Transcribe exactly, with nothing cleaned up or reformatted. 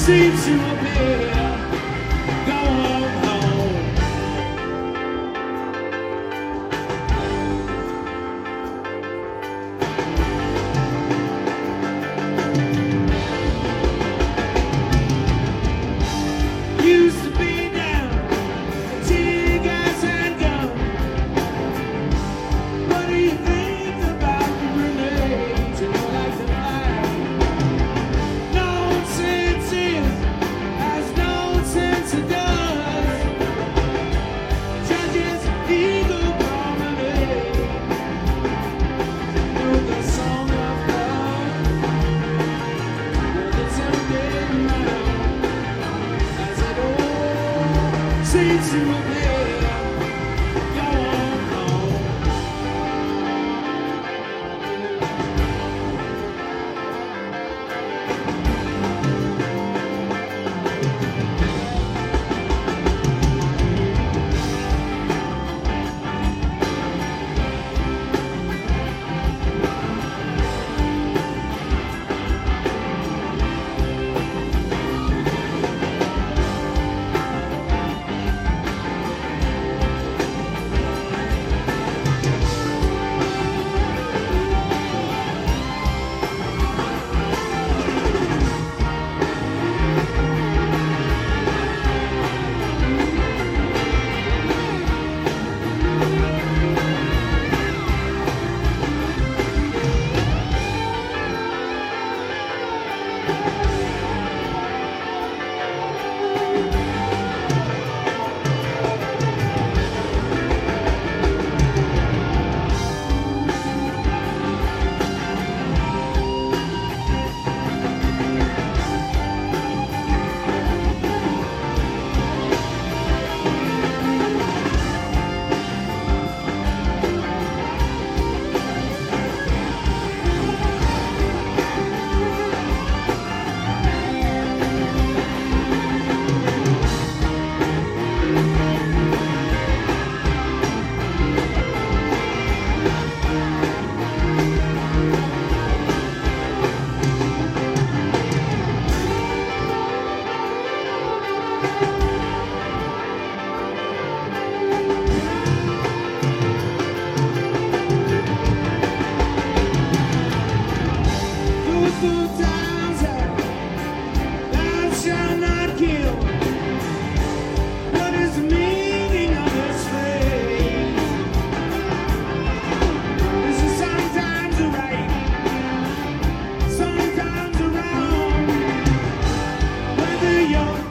seems to appear. Go on home. Used to be down to tear gas and gum. What do you think about the grenades and like the fire? Nonsense is as nonsense it does. Judges eagle promenade. Know the song of love. Know the tempting round as it all seems to appear. Go on home. Those times that thou shalt not kill. What is the meaning of this phrase? Is it sometimes right, sometimes wrong? Whether you're